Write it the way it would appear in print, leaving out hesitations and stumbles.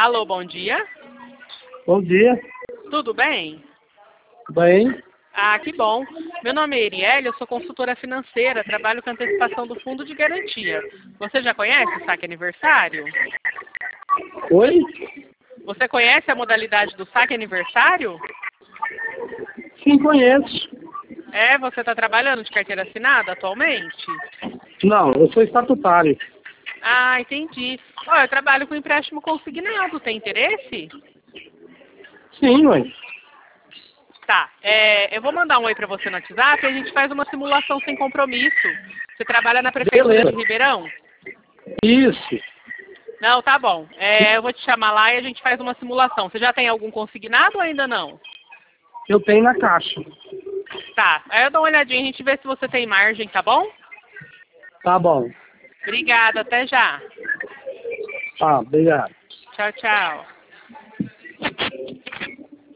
Alô, bom dia. Bom dia. Tudo bem? Bem, Ah, que bom. Meu nome é Erielle, eu sou consultora financeira, trabalho com antecipação do fundo de garantia. Você já conhece o saque aniversário? oi? Você conhece a modalidade do saque aniversário? Sim, conheço. É, você está trabalhando de carteira assinada atualmente? Não, eu sou estatutário. Ah, entendi. Ó, eu trabalho com empréstimo consignado, tem interesse? Sim, mãe. Tá, eu vou mandar um oi para você no WhatsApp e a gente faz uma simulação sem compromisso. Você trabalha na Prefeitura Beleza. de Ribeirão? Isso. Não, tá bom. Eu vou te chamar lá e a gente faz uma simulação. Você já tem algum consignado ou ainda não? Eu tenho na caixa. Tá, aí eu dou uma olhadinha, a gente vê se você tem margem, tá bom? Tá bom. Obrigada, até já. Tá, obrigado. Tchau, tchau.